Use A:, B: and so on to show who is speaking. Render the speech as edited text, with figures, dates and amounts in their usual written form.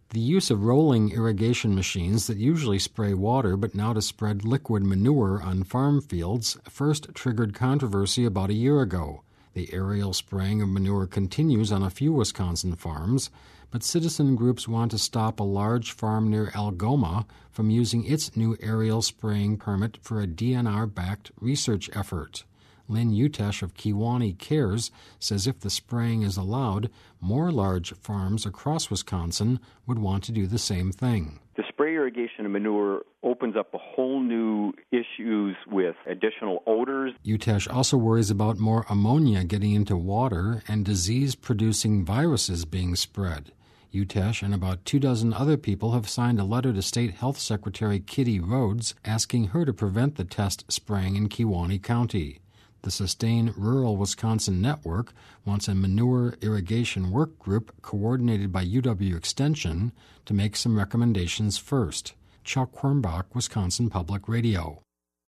A: The use of rolling irrigation machines that usually spray water but now to spread liquid manure on farm fields first triggered controversy about a year ago. The aerial spraying of manure continues on a few Wisconsin farms, but citizen groups want to stop a large farm near Algoma from using its new aerial spraying permit for a DNR-backed research effort. Lynn Utesh of Kewaunee Cares says if the spraying is allowed, more large farms across Wisconsin would want to do the same thing.
B: The spray irrigation of manure opens up a whole new issues with additional odors.
A: Utesh also worries about more ammonia getting into water and disease-producing viruses being spread. Utesh and about 24 other people have signed a letter to State Health Secretary Kitty Rhodes asking her to prevent the test spraying in Kewaunee County. The Sustain Rural Wisconsin Network wants a manure irrigation work group coordinated by UW Extension to make some recommendations first. Chuck Hornbach, Wisconsin Public Radio.